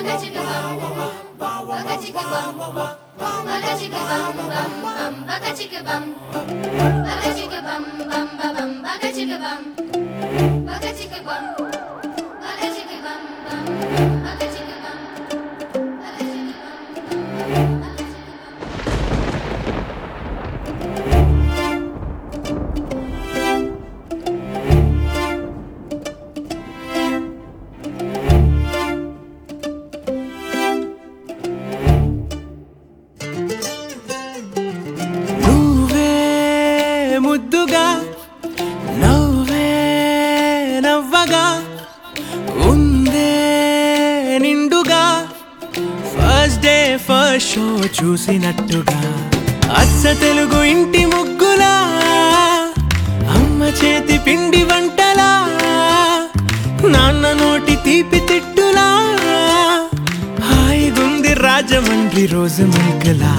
ముద్దుగా నవ్వే నవ్వగా ఉందే నిండుగా ఫస్ట్ డే ఫస్ట్ షో చూసినట్టుగా అచ్చ తెలుగు ఇంటి ముగ్గులా అమ్మ చేతి పిండి వంటలా నాన్న నోటి తీపి తిట్టులా హాయిగుంది రాజమండ్రి రోజు మిల్కలా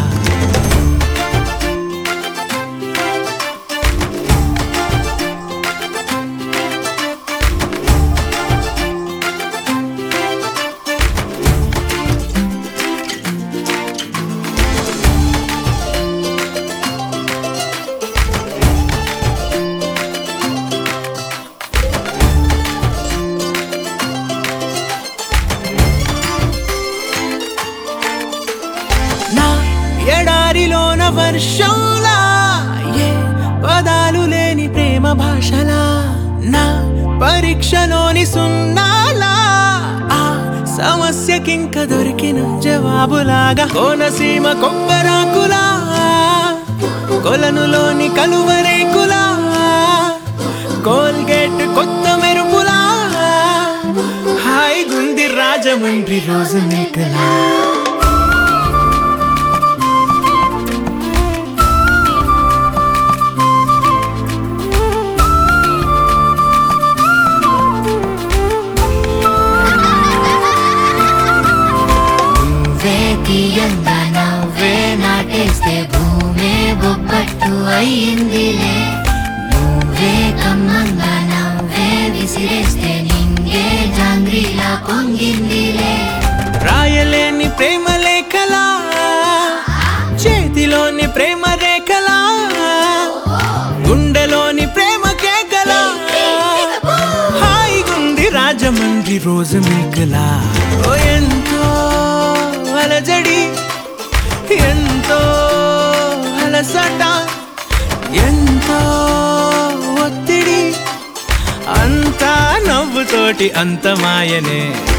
ఎడారిలోన వర్షంలా ఏ పదాలు లేని ప్రేమ భాషలా నా పరీక్షలోని సున్నాలా ఆ సమస్యకింక దొరికిన జవాబులాగా కోనసీమ కొబ్బరాకులా కొలనులోని కలువరేకులా కోల్గేట్ కొత్త మెరుపులా హాయిగుంది రాజమండ్రి రోజు మేకలా తీయంగా నవ్వే నాటేస్తే భూమే బొబ్బట్టు అయ్యిందిలే నువ్వే కమ్మంగా నవ్వే విసిరేస్తే నింగే జాంగ్రీలా పొంగిందిలే రాయలేని ప్రేమ లేఖలా చేతిలోని ప్రేమ రేఖలా గుండెలోని ప్రేమ కేకలా హాయిగుంది రాజమండ్రి రోజు మేకలా ఓ ఎంతో అలజడి ఎంతో అలసట ఎంతో ఒత్తిడి అంతా నవ్వుతోటి అంత మాయనే